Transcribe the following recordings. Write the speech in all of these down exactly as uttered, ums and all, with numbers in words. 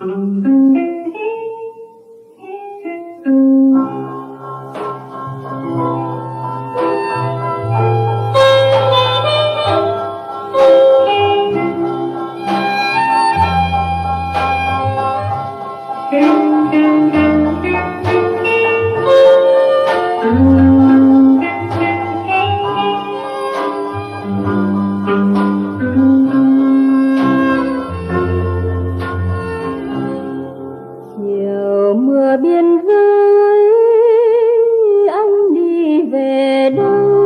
Chiều mưa biên giới anh đi về đâu?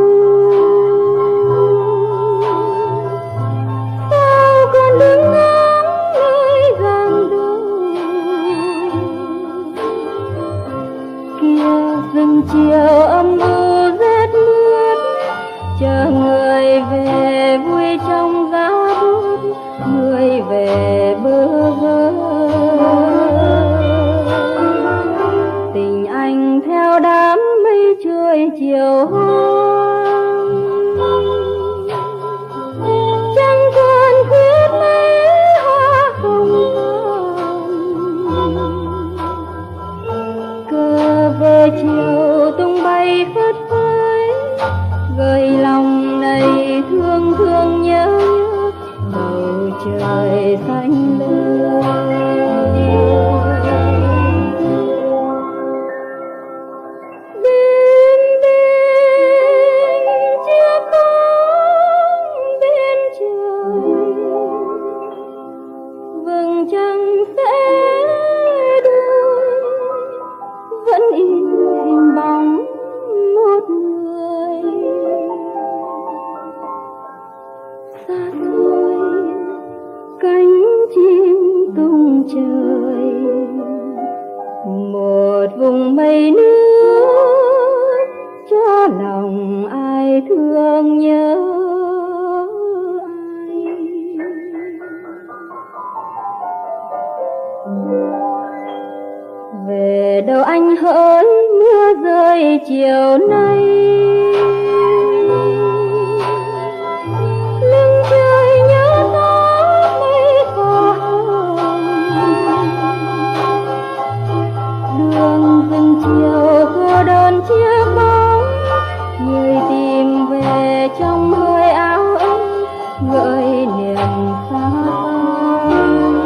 Sao còn đứng ngóng nơi giang đường kia, rừng chiều âm u rét mướt, chờ người về vui trong giá bút, người về bơ vơ. Tình anh theo đám mây trôi chiều hoang, chẳng còn khuyết mấy hoa hồng còn. Cờ về chiều tung bay phất phới, gợi lòng này thương thương nhớ nhớ bầu trời xanh lơ. Bên bên chiếc bóng bên trời, vầng trăng sẽ đôi, vẫn in hình bóng một người. Xa xôi cánh chim tung trời, một vùng mây nước cho lòng ai thương nhớ ai. Về đâu anh hỡi mưa rơi chiều nay, lưng trời nhớ gió mây khô hồng. Đường rừng chiều cô đơn chiếc bóng, người tìm về trong hơi áo ấm, gợi niềm xa xăm.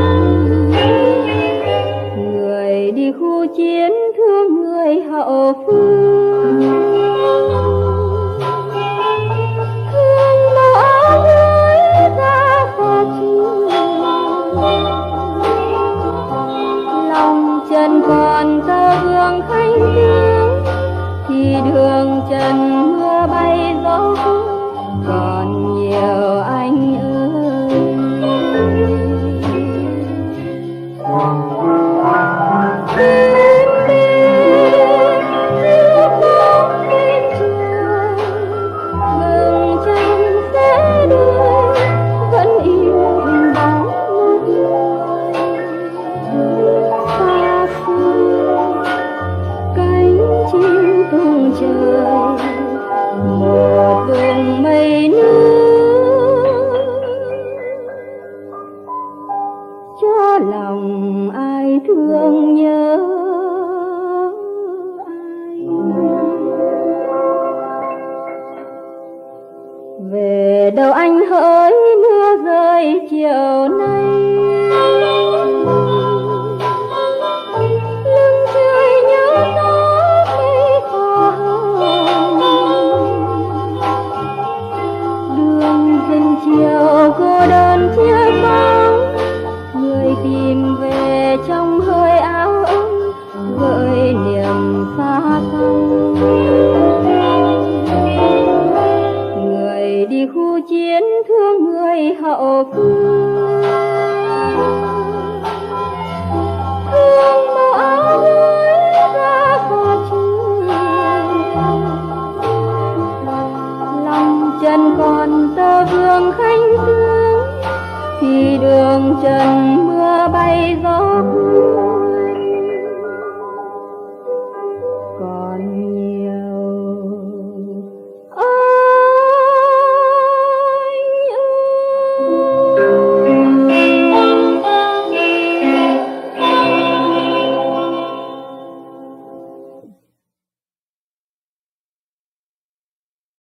Người đi khu chiến thương người hậu phương, thương màu áo mới ra xa trường. Lòng chân còn tơ vương khanh tiếng, thì đường trần mưa bay gió cuốn, còn nhiều anh ơi. Bên bên chiếc bóng bên trời, vầng trăng sẽ đôi, vẫn yêu hình bóng một người. Xa xôi cánh chim tung trời, một vùng mây nước cho lòng ai thương nhớ ai. Về đâu anh hỡi mưa rơi chiều nay, lưng trời nhớ gió mây khô hồng. Đường rừng chiều cô đơn chiếc bóng, người tìm về trong hơi áo ấm, gợi niềm xa xăm. Người đi khu chiến thương người hậu phương, thương màu áo mới ra xa trường. Lòng chân còn tơ vương khanh tướng, thì đường trần